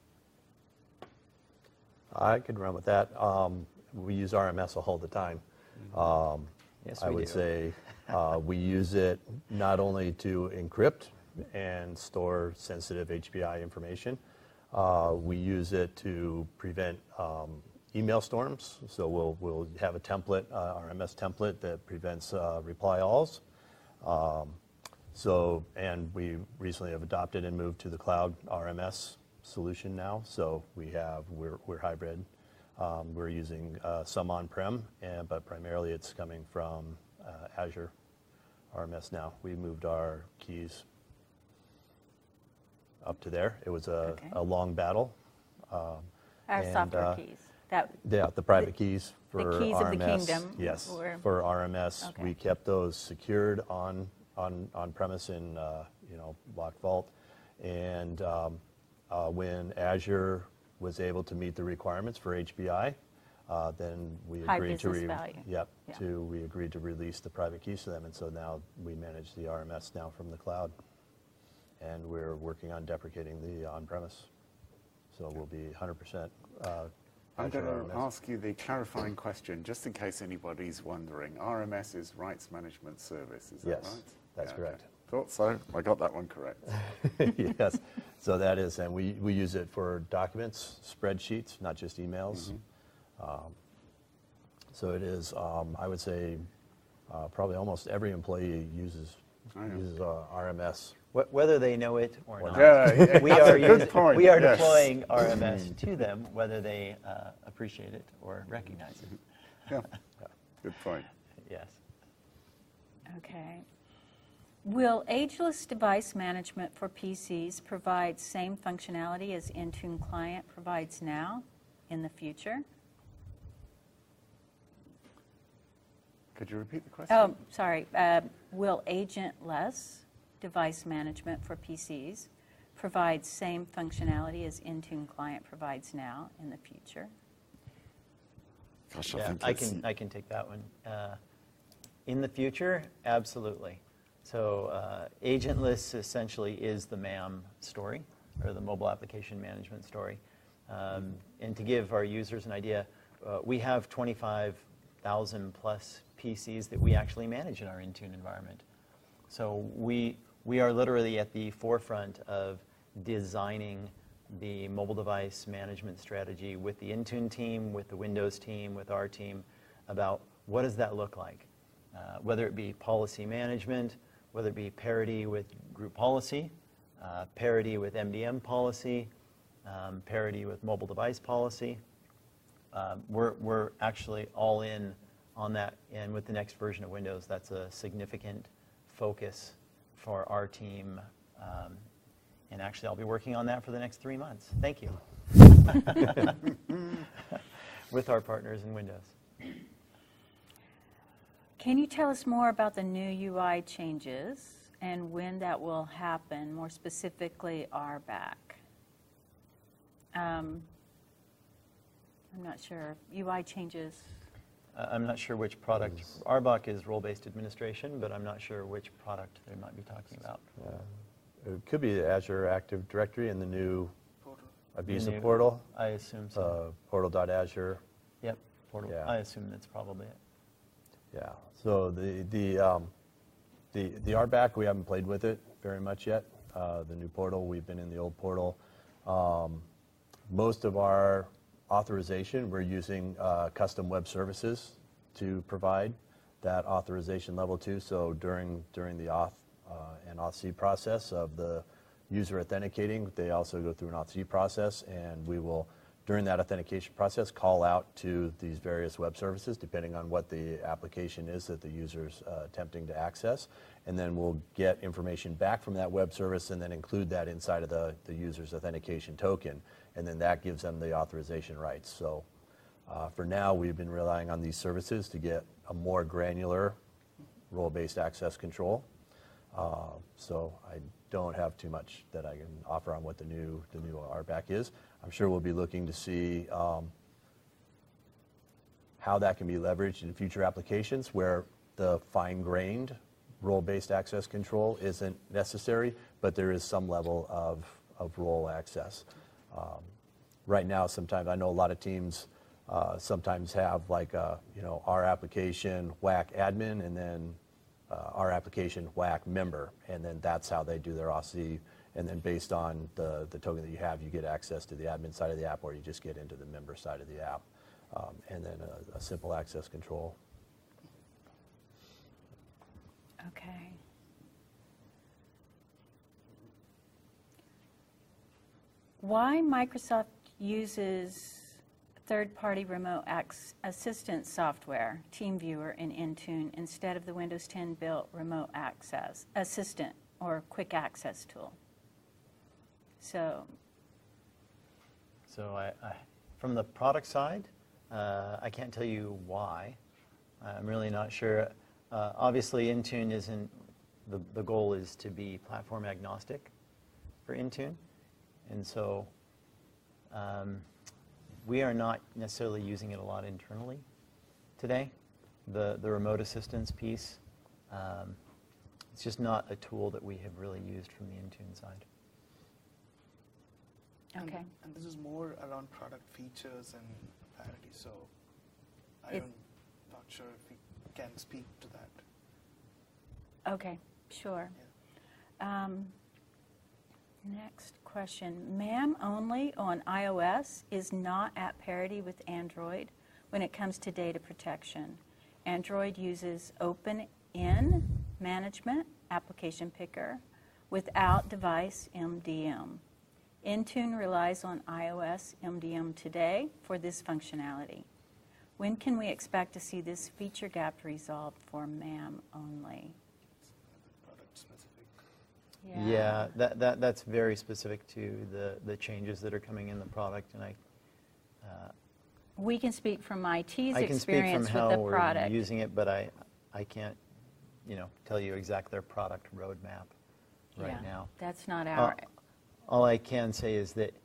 I could run with that. We use RMS all the time.
Yes,
I would say we use it not only to encrypt and store sensitive HPI information. We use it to prevent email storms. So we'll have a template, RMS template that prevents reply alls. And we recently have adopted and moved to the cloud RMS solution now. So we're hybrid. We're using some on-prem, but primarily it's coming from Azure RMS now. We moved our keys up to there. It was a long battle.
Our software keys.
The private keys for
the keys
RMS.
Of the kingdom.
Yes, for RMS,
okay.
We kept those secured on premise in Block Vault, and when Azure was able to meet the requirements for HBI, then we agreed we agreed to release the private keys to them, and so now we manage the RMS now from the cloud, and we're working on deprecating the on-premise, so we'll be 100%
I'm
Azure
going to
RMS.
ask you the clarifying question, just in case anybody's wondering. RMS is Rights Management Service, is that
Yes,
right?
that's
Yeah,
correct.
okay. Thought so. I got that one correct.
Yes, so that is, and we use it for documents, spreadsheets, not just emails. So it is, I would say, probably almost every employee uses RMS.
Whether they know it or not.
Yeah,
We
that's
are
a good
using-
point.
We are
yes.
deploying RMS to them, whether they appreciate it or recognize it.
Yeah, good point.
Yes.
Okay. Will ageless device management for PCs provide same functionality as Intune Client provides now in the future?
Could you repeat the question?
Oh, sorry. Will agentless device management for PCs provide same functionality as Intune Client provides now in the future?
Gosh,
Yeah,
think
I can take that one. In the future, absolutely. So agentless essentially is the MAM story, or the mobile application management story. And to give our users an idea, we have 25,000 plus PCs that we actually manage in our Intune environment. So we are literally at the forefront of designing the mobile device management strategy with the Intune team, with the Windows team, with our team, about what does that look like? Whether it be policy management, whether it be parity with group policy, parity with MDM policy, parity with mobile device policy. We're actually all in on that, and with the next version of Windows, that's a significant focus for our team. And actually, I'll be working on that for the next 3 months. Thank you. With our partners in Windows.
Can you tell us more about the new UI changes and when that will happen, more specifically RBAC? I'm not sure. UI changes.
I'm not sure which product. RBAC is role-based administration, but I'm not sure which product they might be talking about.
It could be the Azure Active Directory and the new
Portal.
Ibiza
The new-
portal,
I assume so.
portal.azure.
Yep, portal.
Yeah.
I assume that's probably it.
Yeah, so the RBAC, we haven't played with it very much yet. The new portal, we've been in the old portal. Most of our authorization, we're using custom web services to provide that authorization level 2. So during the auth and auth-C process of the user authenticating, they also go through an auth-C process, and we will, during that authentication process, call out to these various web services depending on what the application is that the user's attempting to access. And then we'll get information back from that web service and then include that inside of the user's authentication token. And then that gives them the authorization rights. So for now, we've been relying on these services to get a more granular role-based access control. So I don't have too much that I can offer on what the new RBAC is. I'm sure we'll be looking to see how that can be leveraged in future applications where the fine-grained role-based access control isn't necessary, but there is some level of role access. Right now, sometimes I know a lot of teams sometimes have like our application WAC admin and then our application WAC member, and then that's how they do their auth-C. And then based on the token that you have, you get access to the admin side of the app, or you just get into the member side of the app, and then a simple access control.
Okay. Why Microsoft uses third-party remote assistance software, TeamViewer and Intune, instead of the Windows 10 built remote access assistant or quick access tool? So
I from the product side, I can't tell you why. I'm really not sure. Obviously, Intune isn't, the goal is to be platform agnostic for Intune. And so we are not necessarily using it a lot internally today. The remote assistance piece, it's just not a tool that we have really used from the Intune side.
okay.
And this is more around product features and parity. So
If-
I'm not sure if we can speak to that.
Okay, sure.
Yeah.
Next question. MAM only on iOS is not at parity with Android when it comes to data protection. Android uses open-in management application picker without device MDM. Intune relies on iOS MDM today for this functionality. When can we expect to see this feature gap resolved for MAM only?
Product specific.
Yeah, that's very specific to the changes that are coming in the product, and
We can speak from IT's
I can speak from
experience with
how
the
we're
product.
using it, but I can't, tell you exactly their product roadmap right
Yeah,
now.
that's not our,
All I can say is that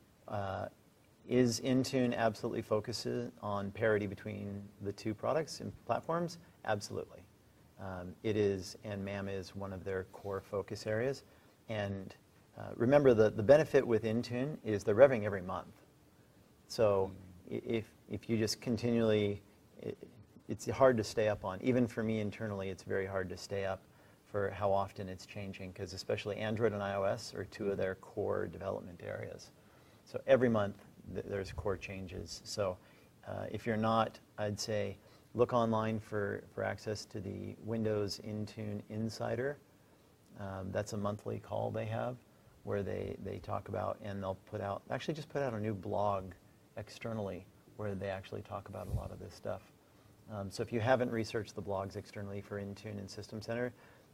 is Intune absolutely focuses on parity between the two products and platforms? Absolutely. It is, and MAM is one of their core focus areas. And remember, the benefit with Intune is they're revving every month. So if you just continually, it's hard to stay up on. Even for me internally, it's very hard to stay up for how often it's changing, because especially Android and iOS are two of their core development areas. So every month there's core changes. So if you're not, I'd say look online for access to the Windows Intune Insider. That's a monthly call they have where they talk about, and they'll actually just put out a new blog externally where they actually talk about a lot of this stuff. So if you haven't researched the blogs externally for Intune and System Center,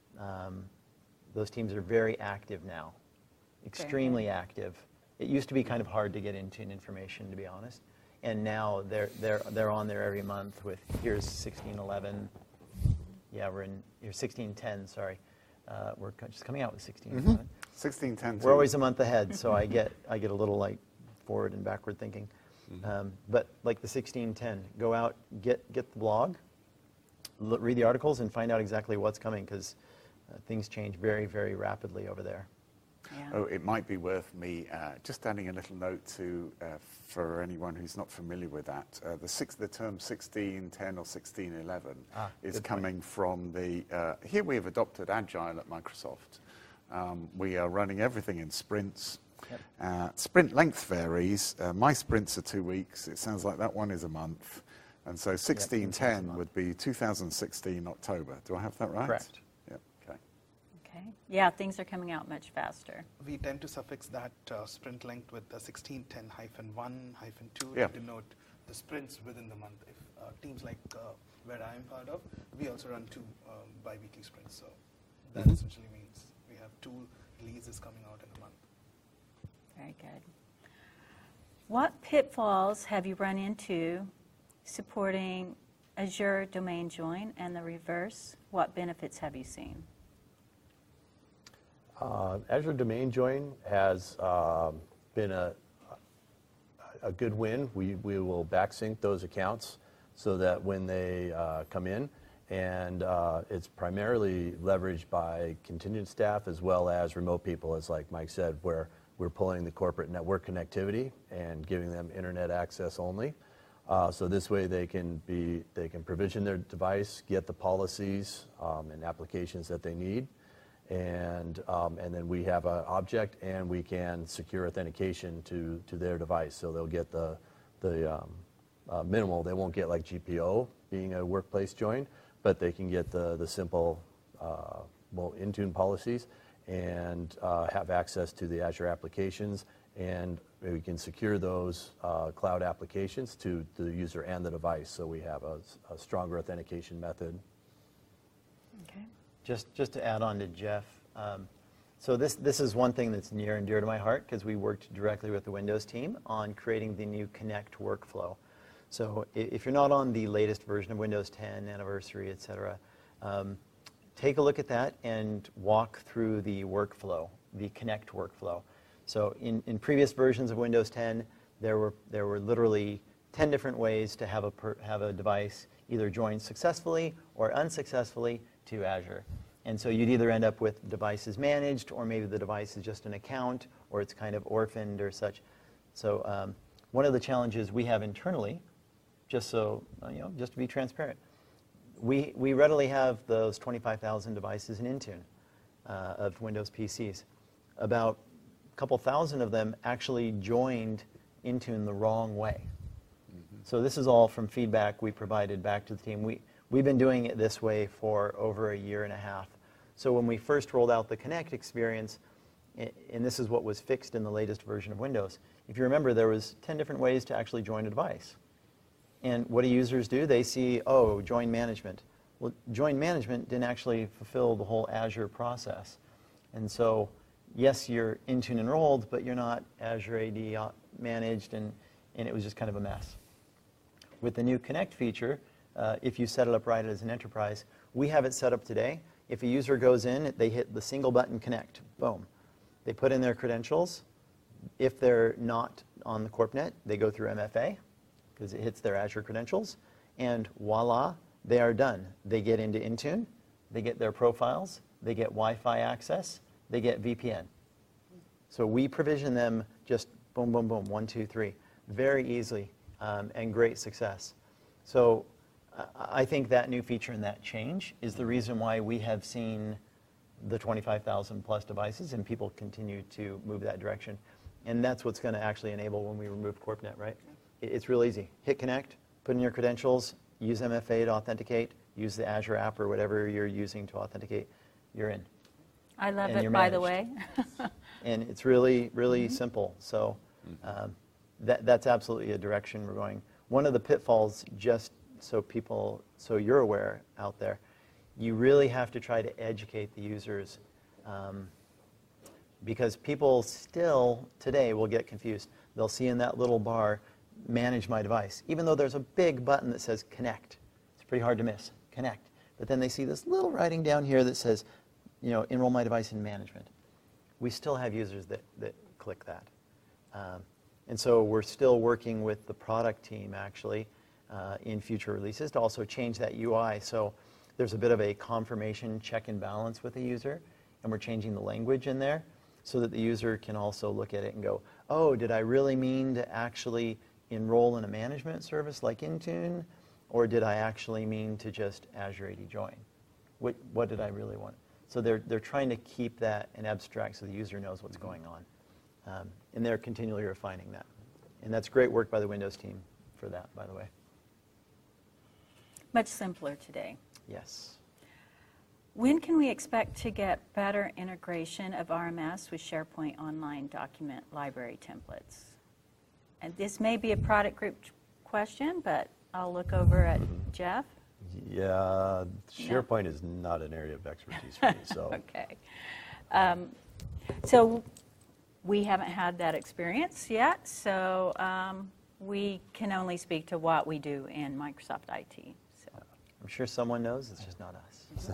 those teams are very active now, extremely active. It used to be kind of hard to get Intune information, to be honest, and now they're on there every month with here's 1611. Yeah, we're in here's 1610. Sorry, we're just coming out with 1611.
1610.
We're always a month ahead, so I get a little like forward and backward thinking. But like the 1610, go out, get the blog, read the articles, and find out exactly what's coming, because things change very, very rapidly over there.
yeah.
Oh, it might be worth me just adding a little note to for anyone who's not familiar with that. The term 1610 or 1611 is coming from the. Here we have adopted Agile at Microsoft. We are running everything in sprints.
Yep.
Sprint length varies. My sprints are 2 weeks. It sounds like that one is a month. And so 1610 would be 2016 October. Do I have that right?
Correct.
Yep. Okay.
Okay. Yeah, things are coming out much faster.
We tend to suffix that sprint length with the 1610-1-2
Yeah.
to denote the sprints within the month. If teams like where I am part of, we also run 2 bi-weekly sprints. So that essentially means we have 2 releases coming out in a month.
Very good. What pitfalls have you run into supporting Azure Domain Join, and the reverse? What benefits have you seen?
Azure Domain Join has been a good win. We will backsync those accounts so that when they come in, and it's primarily leveraged by contingent staff as well as remote people, as like Mike said, where we're pulling the corporate network connectivity and giving them internet access only. So this way they can provision their device, get the policies and applications that they need, and then we have an object and we can secure authentication to their device. So they'll get the minimal. They won't get like GPO being a workplace join, but they can get the simple Intune policies and have access to the Azure applications, and we can secure those cloud applications to the user and the device, so we have a stronger authentication method.
Okay.
Just to add on to Jeff, so this is one thing that's near and dear to my heart, because we worked directly with the Windows team on creating the new Connect workflow. So if you're not on the latest version of Windows 10, Anniversary, et cetera, take a look at that and walk through the workflow, the Connect workflow. So in previous versions of Windows 10, there were literally 10 different ways to have a device either join successfully or unsuccessfully to Azure. And so you'd either end up with devices managed, or maybe the device is just an account, or it's kind of orphaned or such. So one of the challenges we have internally just so, just to be transparent. We readily have those 25,000 devices in Intune of Windows PCs. About a couple thousand of them actually joined Intune the wrong way. So this is all from feedback we provided back to the team. We've been doing it this way for over a year and a half. So when we first rolled out the Connect experience, and this is what was fixed in the latest version of Windows, if you remember, there was 10 different ways to actually join a device. And what do users do? They see, oh, join management. Well, join management didn't actually fulfill the whole Azure process. And so, yes, you're Intune enrolled, but you're not Azure AD managed, and it was just kind of a mess. With the new Connect feature, if you set it up right as an enterprise, we have it set up today. If a user goes in, they hit the single button Connect, boom. They put in their credentials. If they're not on the CorpNet, they go through MFA, because it hits their Azure credentials, and voila, they are done. They get into Intune, they get their profiles, they get Wi-Fi access, they get VPN. So we provision them just boom, boom, boom, 1, 2, 3, very easily, and great success. So I think that new feature and that change is the reason why we have seen the 25,000 plus devices, and people continue to move that direction. And that's what's going to actually enable when we remove CorpNet, right? It's real easy. Hit Connect, put in your credentials, use MFA to authenticate, use the Azure app or whatever you're using to authenticate, you're in.
I love
And
it,
you're
by the
managed.
way.
And it's really, really simple. So that's absolutely a direction we're going. One of the pitfalls, just so you're aware out there, you really have to try to educate the users, because people still today will get confused. They'll see in that little bar, manage my device, even though there's a big button that says connect. It's pretty hard to miss, connect. But then they see this little writing down here that says, enroll my device in management. We still have users that click that. And so we're still working with the product team, actually, in future releases to also change that UI. So there's a bit of a confirmation check and balance with the user, and we're changing the language in there so that the user can also look at it and go, oh, did I really mean to actually enroll in a management service like Intune, or did I actually mean to just Azure AD join? What did I really want? So they're trying to keep that in abstract so the user knows what's going on. And they're continually refining that. And that's great work by the Windows team for that, by the way.
Much simpler today.
Yes.
When can we expect to get better integration of RMS with SharePoint Online document library templates? And this may be a product group question, but I'll look over at Jeff.
Yeah, SharePoint is not an area of expertise for me. So.
Okay. So we haven't had that experience yet, so we can only speak to what we do in Microsoft IT. So.
I'm sure someone knows, it's just not us.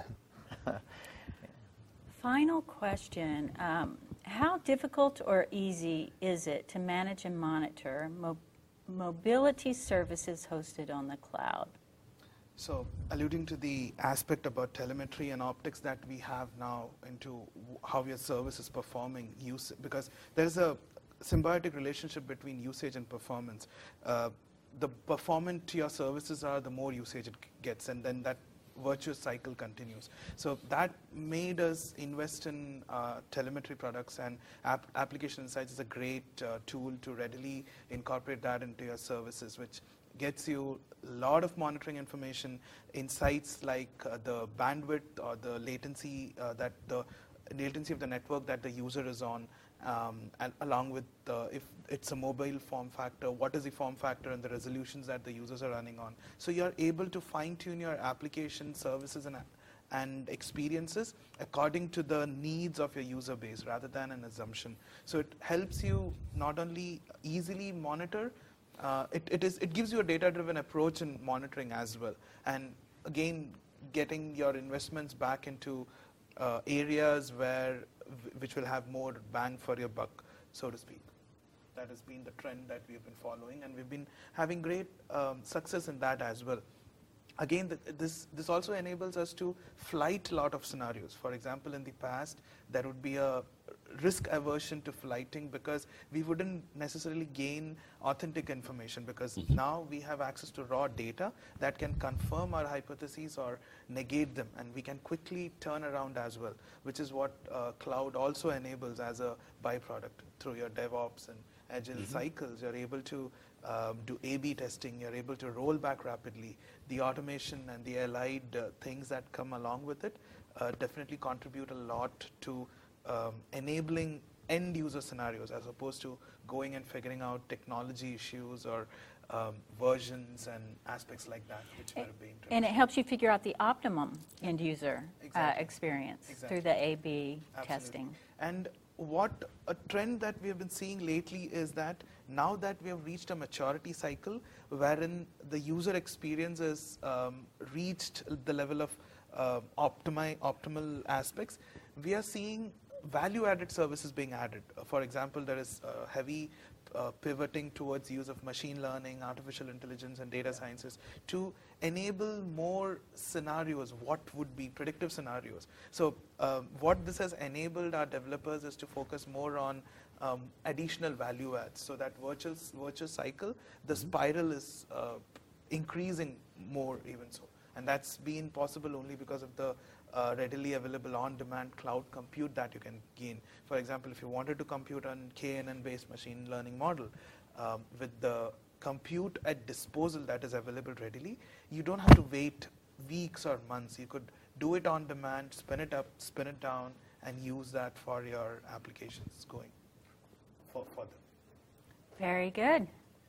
Final question. How difficult or easy is it to manage and monitor mobility services hosted on the cloud?
So alluding to the aspect about telemetry and optics that we have now into how your service is performing, because there's a symbiotic relationship between usage and performance. The performant your services are, the more usage it gets, and then that virtuous cycle continues. So that made us invest in telemetry products, and Application Insights is a great tool to readily incorporate that into your services, which gets you a lot of monitoring information, insights like the bandwidth or the latency of the network that the user is on, and along with if it's a mobile form factor, what is the form factor and the resolutions that the users are running on. So you're able to fine-tune your application services and experiences according to the needs of your user base rather than an assumption. So it helps you not only easily monitor, it gives you a data-driven approach in monitoring as well. And again, getting your investments back into areas which will have more bang for your buck, so to speak. That has been the trend that we've been following, and we've been having great success in that as well. Again, this also enables us to flight a lot of scenarios. For example, in the past, there would be a risk aversion to flighting, because we wouldn't necessarily gain authentic information, because now we have access to raw data that can confirm our hypotheses or negate them, and we can quickly turn around as well, which is what cloud also enables as a byproduct. Through your DevOps and Agile cycles, you're able to do A/B testing, you're able to roll back rapidly. The automation and the allied things that come along with it definitely contribute a lot to enabling end user scenarios, as opposed to going and figuring out technology issues or versions and aspects like that, which are being interesting.
And it helps you figure out the optimum end user
Exactly.
experience
Exactly.
through the A/B
Absolutely.
testing.
And what a trend that we have been seeing lately is that now that we have reached a maturity cycle wherein the user experience has reached the level of optimal aspects, we are seeing value-added services being added. For example, there is heavy pivoting towards use of machine learning, artificial intelligence, and data sciences to enable more scenarios, what would be predictive scenarios. So what this has enabled our developers is to focus more on additional value adds, so that virtuous cycle, the spiral is increasing more even so. And that's been possible only because of the readily available on-demand cloud compute that you can gain. For example, if you wanted to compute on KNN-based machine learning model, with the compute at disposal that is available readily, you don't have to wait weeks or months. You could do it on demand, spin it up, spin it down, and use that for your applications going further.
Very good.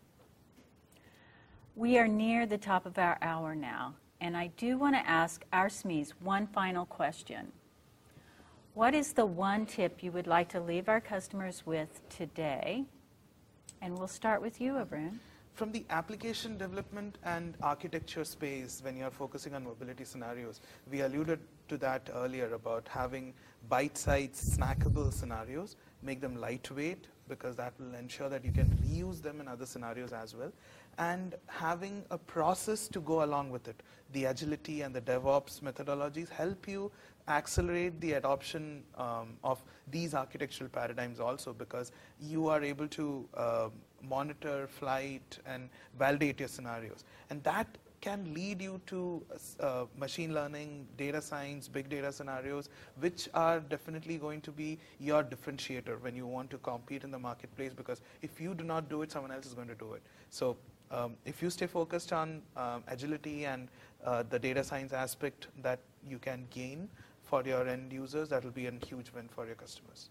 We are near the top of our hour now, and I do want to ask our SMEs one final question. What is the one tip you would like to leave our customers with today? And we'll start with you, Arun.
From the application development and architecture space, when you're focusing on mobility scenarios, we alluded to that earlier about having bite-sized snackable scenarios, make them lightweight, because that will ensure that you can reuse them in other scenarios as well, and having a process to go along with it. The agility and the DevOps methodologies help you accelerate the adoption of these architectural paradigms also, because you are able to monitor, flight, and validate your scenarios. And that can lead you to machine learning, data science, big data scenarios, which are definitely going to be your differentiator when you want to compete in the marketplace, because if you do not do it, someone else is going to do it. So if you stay focused on agility and the data science aspect that you can gain for your end users, that will be a huge win for your customers.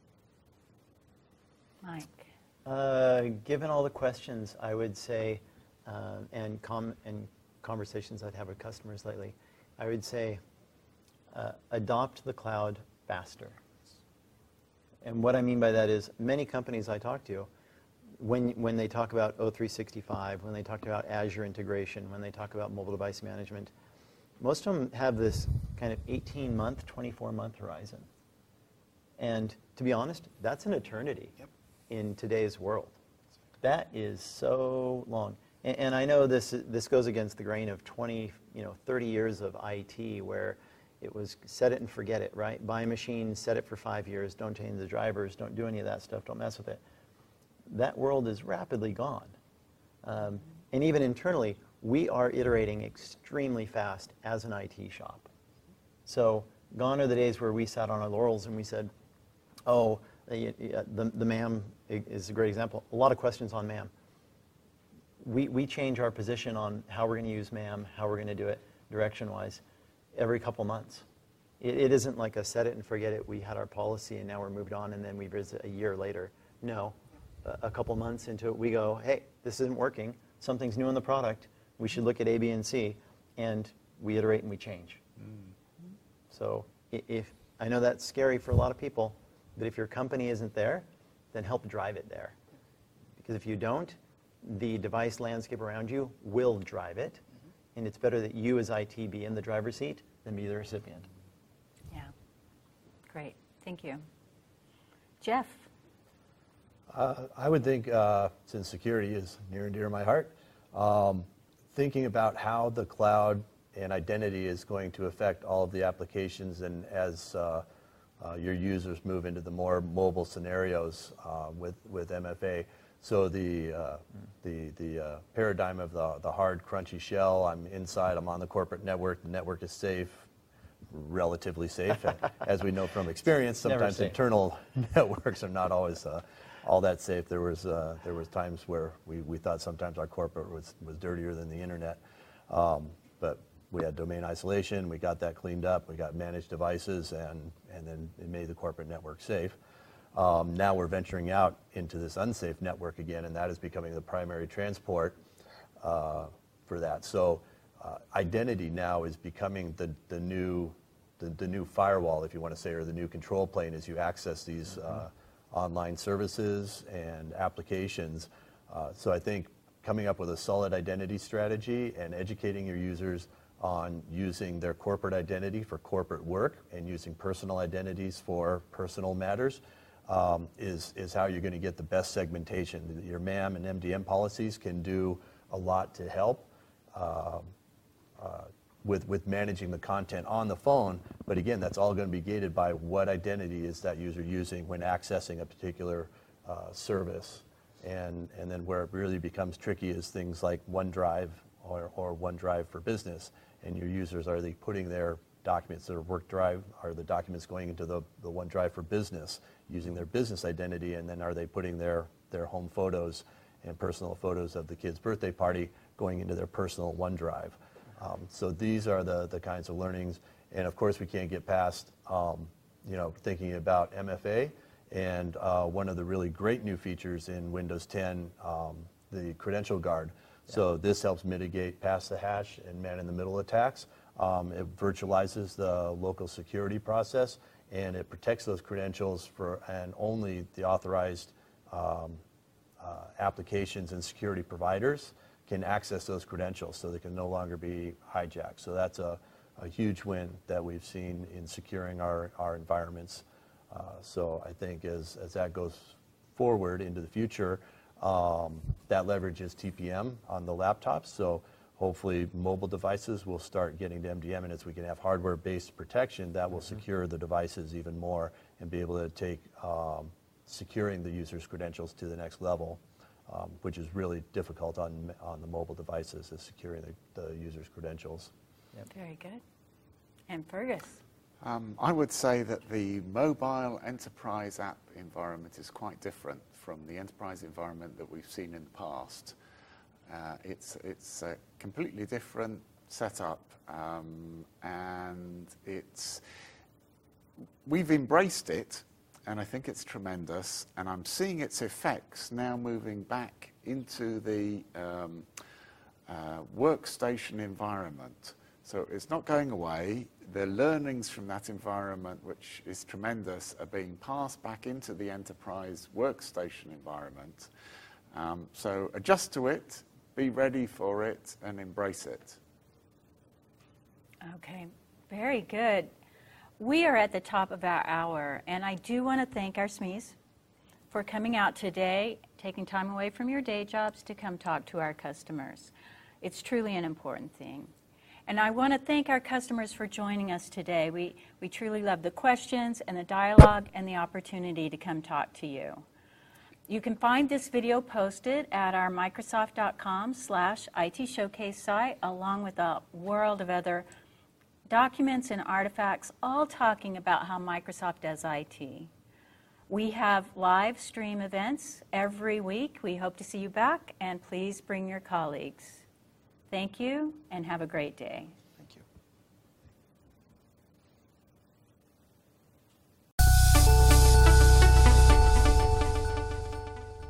Mike.
Given all the questions, I would say, and conversations I'd have with customers lately, I would say adopt the cloud faster. And what I mean by that is many companies I talk to, when they talk about O365, when they talk about Azure integration, when they talk about mobile device management, most of them have this kind of 18-month, 24-month horizon. And to be honest, that's an eternity in today's world. That is so long. And I know this goes against the grain of 20, 30 years of IT, where it was set it and forget it, right? Buy a machine, set it for 5 years, don't change the drivers, don't do any of that stuff, don't mess with it. That world is rapidly gone. And even internally, we are iterating extremely fast as an IT shop. So gone are the days where we sat on our laurels and we said, oh, the MAM is a great example. A lot of questions on MAM. We change our position on how we're going to use MAM, how we're going to do it direction-wise every couple months. It isn't like a set it and forget it. We had our policy and now we're moved on and then we visit a year later. No, a couple months into it, we go, hey, this isn't working. Something's new in the product. We should look at A, B, and C, and we iterate and we change. So if I know that's scary for a lot of people, but if your company isn't there, then help drive it there. Because if you don't, the device landscape around you will drive it, and it's better that you as IT be in the driver's seat than be the recipient.
Yeah, great, thank you. Jeff?
I would think, since security is near and dear to my heart, thinking about how the cloud and identity is going to affect all of the applications, and as your users move into the more mobile scenarios with MFA. So the paradigm of the hard, crunchy shell, I'm inside, I'm on the corporate network, the network is safe, relatively safe. As we know from experience, sometimes internal networks are not always all that safe. There was times where we thought sometimes our corporate was dirtier than the internet. But we had domain isolation, we got that cleaned up, we got managed devices, and then it made the corporate network safe. Now we're venturing out into this unsafe network again, and that is becoming the primary transport for that. So identity now is becoming the new firewall, if you want to say, or the new control plane as you access these online services and applications. So I think coming up with a solid identity strategy and educating your users on using their corporate identity for corporate work and using personal identities for personal matters is how you're going to get the best segmentation. Your MAM and MDM policies can do a lot to help with managing the content on the phone, but again, that's all going to be gated by what identity is that user using when accessing a particular service. And then where it really becomes tricky is things like OneDrive or OneDrive for Business, and your users, are they putting their documents, their work drive, are the documents going into the OneDrive for Business using their business identity, and then are they putting their home photos and personal photos of the kid's birthday party going into their personal OneDrive? So these are the kinds of learnings, and of course we can't get past thinking about MFA, and one of the really great new features in Windows 10, the Credential Guard. So this helps mitigate pass the hash and man-in-the-middle attacks. It virtualizes the local security process, and it protects those credentials and only the authorized applications and security providers can access those credentials, so they can no longer be hijacked. So that's a huge win that we've seen in securing our environments. So I think as that goes forward into the future, that leverages TPM on the laptops. So hopefully mobile devices will start getting to MDM, and as we can have hardware-based protection, that will secure the devices even more and be able to take securing the user's credentials to the next level, which is really difficult on the mobile devices, is securing the user's credentials.
Yep. Very good. And Fergus?
I would say that the mobile enterprise app environment is quite different from the enterprise environment that we've seen in the past. It's a completely different setup, and we've embraced it, and I think it's tremendous, and I'm seeing its effects now moving back into the workstation environment. So it's not going away. The learnings from that environment, which is tremendous, are being passed back into the enterprise workstation environment. So adjust to it, be ready for it, and embrace it.
Okay, very good. We are at the top of our hour, and I do want to thank our SMEs for coming out today, taking time away from your day jobs to come talk to our customers. It's truly an important thing. And I want to thank our customers for joining us today. We truly love the questions and the dialogue and the opportunity to come talk to you. You can find this video posted at our Microsoft.com/IT Showcase site, along with a world of other documents and artifacts, all talking about how Microsoft does IT. We have live stream events every week. We hope to see you back, and please bring your colleagues. Thank you, and have a great day.